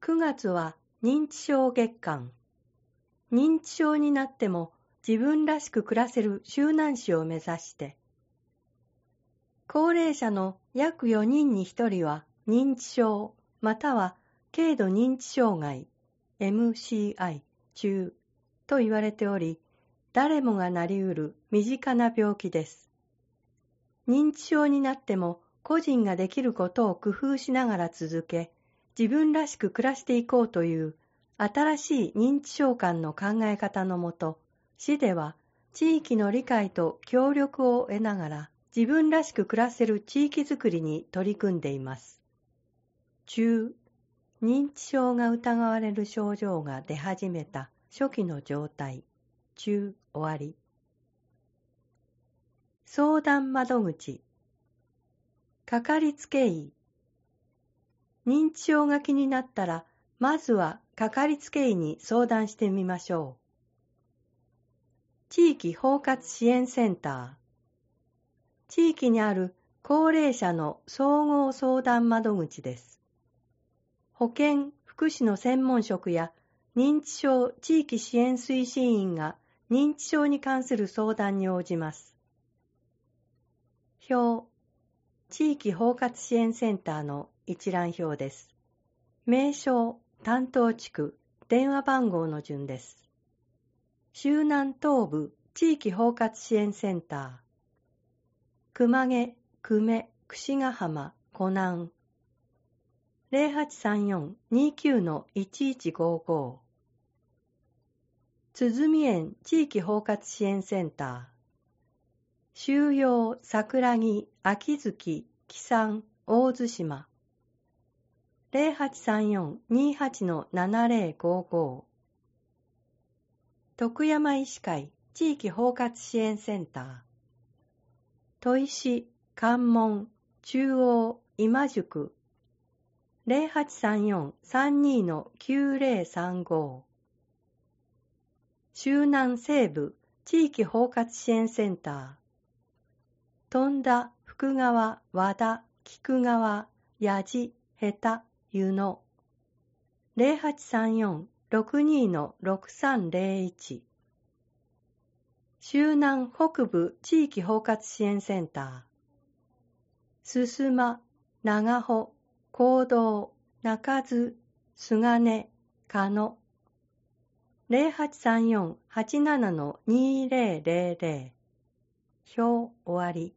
9月は認知症月間。認知症になっても自分らしく暮らせる周南市を目指して。高齢者の約4人に1人は認知症または軽度認知障害 MCI 中と言われており、誰もがなりうる身近な病気です。認知症になっても個人ができることを工夫しながら続け、自分らしく暮らしていこうという新しい認知症観の考え方のもと、市では地域の理解と協力を得ながら自分らしく暮らせる地域づくりに取り組んでいます。中、認知症が疑われる症状が出始めた初期の状態。中、終わり。相談窓口。かかりつけ医。認知症が気になったら、まずはかかりつけ医に相談してみましょう。地域包括支援センター。地域にある高齢者の総合相談窓口です。保健・福祉の専門職や認知症地域支援推進員が認知症に関する相談に応じます。表、地域包括支援センターの一覧表です。名称、担当地区、電話番号の順です。周南東部地域包括支援センター。熊毛、久米、櫛ヶ浜、湖南。0834-29-1155。鼓園地域包括支援センター。収容、桜木、秋月、木山、大津島。0834-28-7055。徳山医師会地域包括支援センター。砥石、関門、中央、今宿。0834-32-9035。周南西部地域包括支援センター。富田、福川、和田、菊川、矢地、下田、湯野。0834-62-6301。周南北部地域包括支援センター。進間、長穂、行動、中津、菅根、加野。0834-87-2000。表終わり。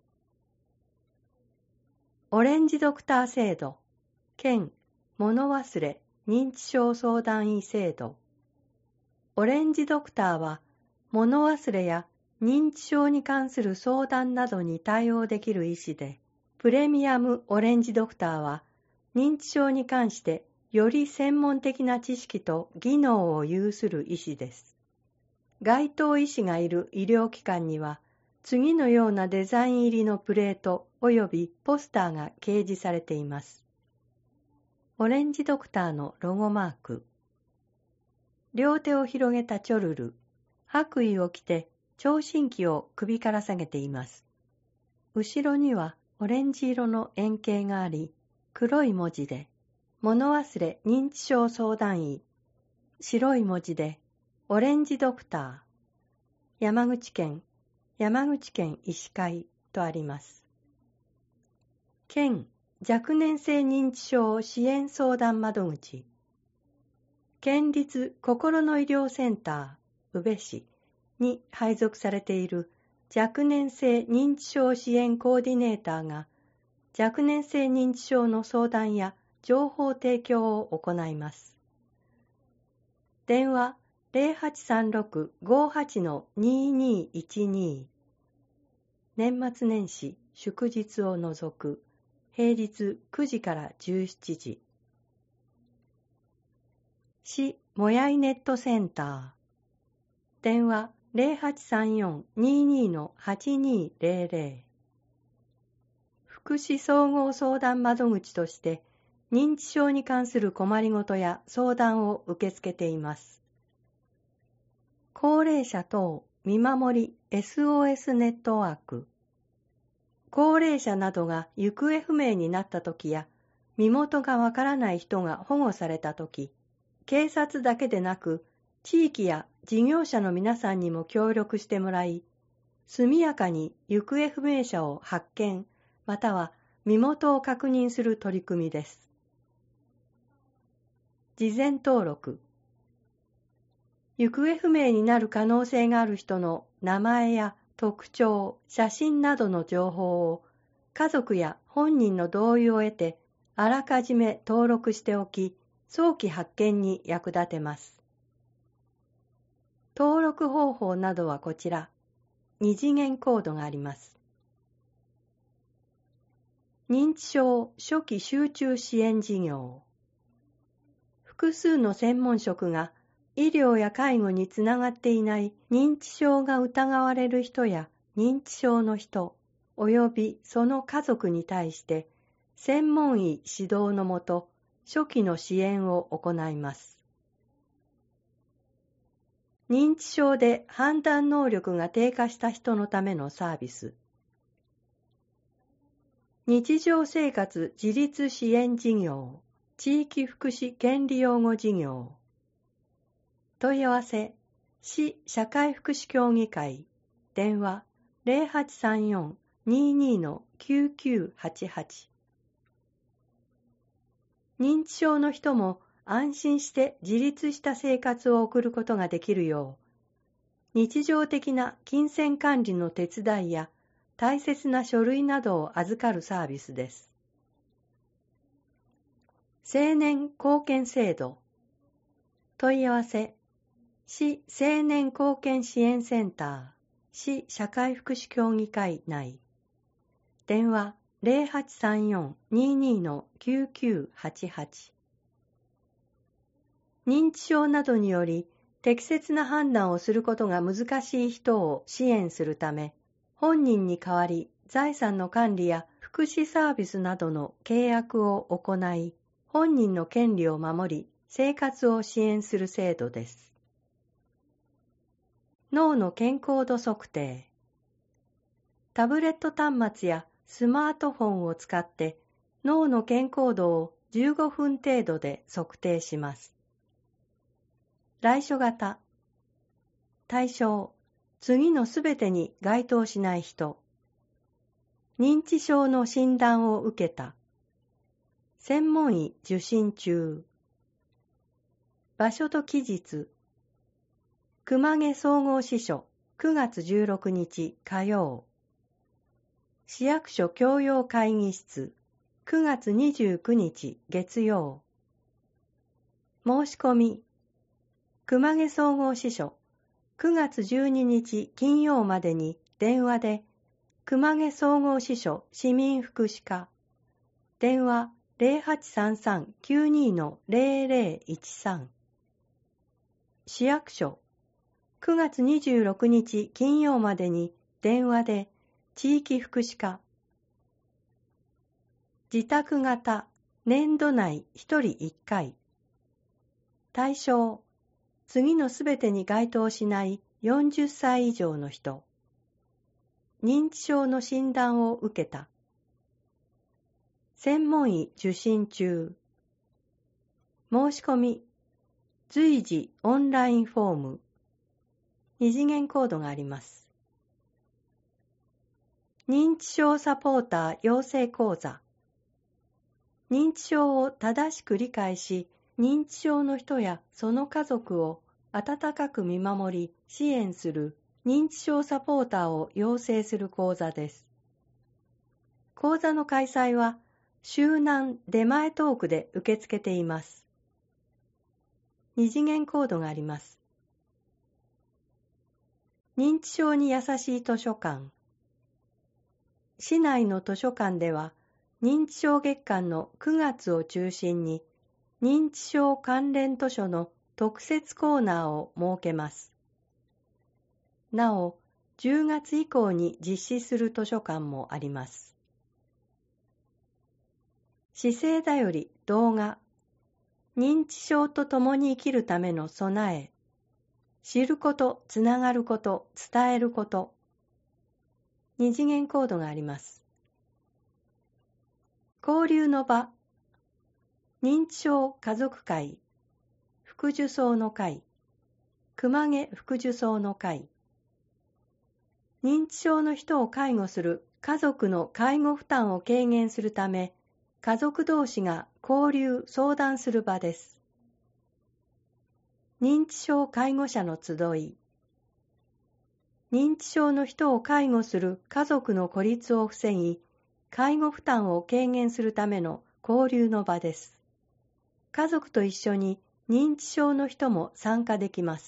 オレンジドクター制度、県物忘れ認知症相談医制度。オレンジドクターは、物忘れや認知症に関する相談などに対応できる医師で、プレミアムオレンジドクターは、認知症に関してより専門的な知識と技能を有する医師です。該当医師がいる医療機関には、次のようなデザイン入りのプレート及びポスターが掲示されています。オレンジドクターのロゴマーク。両手を広げたチョルル、白衣を着て聴診器を首から下げています。後ろにはオレンジ色の円形があり、黒い文字で、物忘れ認知症相談医、白い文字で、オレンジドクター、山口県医師会とあります。県若年性認知症支援相談窓口、県立心の医療センター宇部市に配属されている若年性認知症支援コーディネーターが若年性認知症の相談や情報提供を行います。電話0836-58-2212。年末年始祝日を除く平日9時から17時。市もやいネットセンター。電話0834-22-8200。福祉総合相談窓口として認知症に関する困りごとや相談を受け付けています。高齢者等見守り SOS ネットワーク。高齢者などが行方不明になったときや身元がわからない人が保護されたとき、 警察だけでなく、地域や事業者の皆さんにも協力してもらい、速やかに行方不明者を発見、または身元を確認する取り組みです。事前登録。行方不明になる可能性がある人の名前や特徴、写真などの情報を家族や本人の同意を得てあらかじめ登録しておき、早期発見に役立てます。登録方法などはこちら、2次元コードがあります。認知症初期集中支援事業。複数の専門職が医療や介護につながっていない認知症が疑われる人や認知症の人、およびその家族に対して専門医指導のもと初期の支援を行います。認知症で判断能力が低下した人のためのサービス。日常生活自立支援事業、地域福祉権利擁護事業。問い合わせ、市社会福祉協議会、電話0834-22-9988。認知症の人も安心して自立した生活を送ることができるよう、日常的な金銭管理の手伝いや大切な書類などを預かるサービスです。青年貢献制度。問い合わせ、市青年貢献支援センター、市社会福祉協議会内。電話0834-22-9988。認知症などにより適切な判断をすることが難しい人を支援するため、本人に代わり財産の管理や福祉サービスなどの契約を行い、本人の権利を守り、生活を支援する制度です。脳の健康度測定。タブレット端末やスマートフォンを使って脳の健康度を15分程度で測定します。来所型。対象、次のすべてに該当しない人。認知症の診断を受けた。専門医受診中。場所と期日。熊毛総合支所9月16日火曜。市役所教養会議室9月29日月曜。申し込み。熊毛総合支所9月12日金曜までに電話で熊毛総合支所市民福祉課電話0833-92-0013。市役所9月26日金曜までに電話で地域福祉課。自宅型年度内1人1回。対象、次のすべてに該当しない40歳以上の人。認知症の診断を受けた。専門医受診中。申し込み、随時オンラインフォーム。2次元コードがあります。認知症サポーター養成講座。認知症を正しく理解し、認知症の人やその家族を温かく見守り、支援する認知症サポーターを養成する講座です。講座の開催は、周南出前トークで受け付けています。2次元コードがあります。認知症に優しい図書館。市内の図書館では、認知症月間の9月を中心に、認知症関連図書の特設コーナーを設けます。なお、10月以降に実施する図書館もあります。姿勢だより動画。認知症と共に生きるための備え。知ること、つながること、伝えること。2次元コードがあります。交流の場。認知症家族会。福福寿草の会、熊毛福寿草の会。認知症の人を介護する家族の介護負担を軽減するため、家族同士が交流・相談する場です。認知症介護者の集い。認知症の人を介護する家族の孤立を防ぎ、介護負担を軽減するための交流の場です。家族と一緒に認知症の人も参加できます。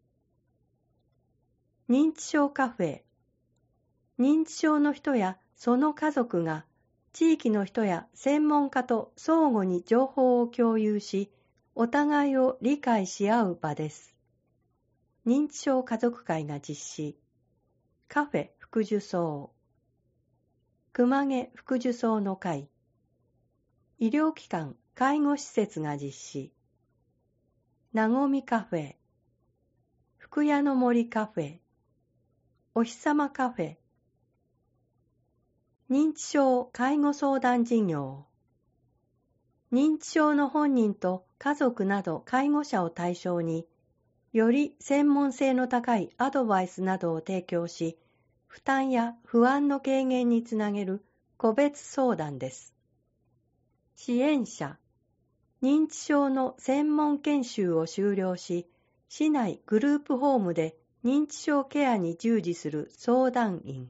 認知症カフェ。認知症の人やその家族が地域の人や専門家と相互に情報を共有し、お互いを理解し合う場です。認知症家族会が実施。カフェ福寿草。熊毛福寿草の会。医療機関介護施設が実施。なごみカフェ。福屋の森カフェ。お日様カフェ。認知症介護相談事業。認知症の本人と家族など介護者を対象に、より専門性の高いアドバイスなどを提供し、負担や不安の軽減につなげる個別相談です。支援者。認知症の専門研修を修了し、市内グループホームで認知症ケアに従事する相談員。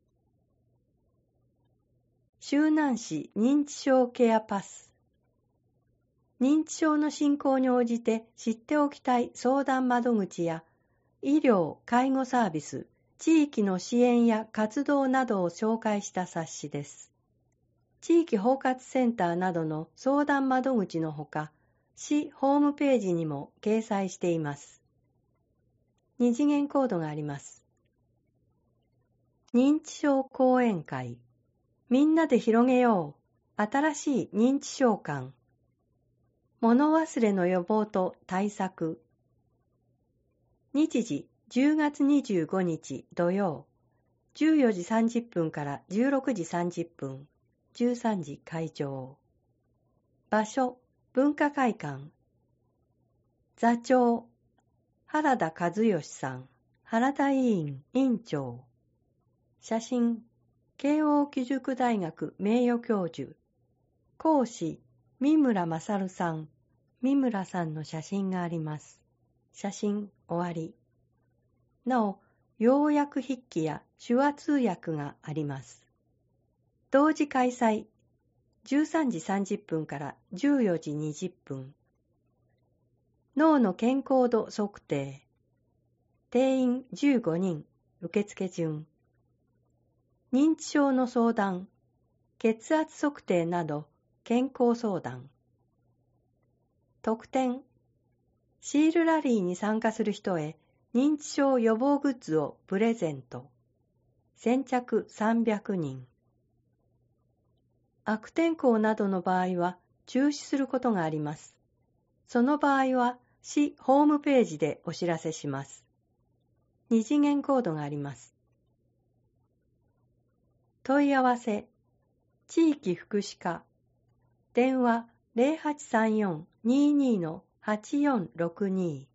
周南市認知症ケアパス。認知症の進行に応じて知っておきたい相談窓口や医療・介護サービス、地域の支援や活動などを紹介した冊子です。地域包括センターなどの相談窓口のほか、市ホームページにも掲載しています。二次元コードがあります。認知症講演会。みんなで広げよう。新しい認知症観。物忘れの予防と対策。日時10月25日土曜、14時30分から16時30分。13時会場。場所、文化会館。座長、原田和義さん、原田委員、委員長。写真、慶応義塾大学名誉教授。講師、三村勝さん。三村さんの写真があります。写真、終わり。なお、要約筆記や手話通訳があります。同時開催。13時30分から14時20分。脳の健康度測定。定員15人。受付順。認知症の相談。血圧測定など健康相談。特典。シールラリーに参加する人へ認知症予防グッズをプレゼント。先着300人。悪天候などの場合は中止することがあります。その場合は市ホームページでお知らせします。二次元コードがあります。問い合わせ。地域福祉課。電話 0834-22-8462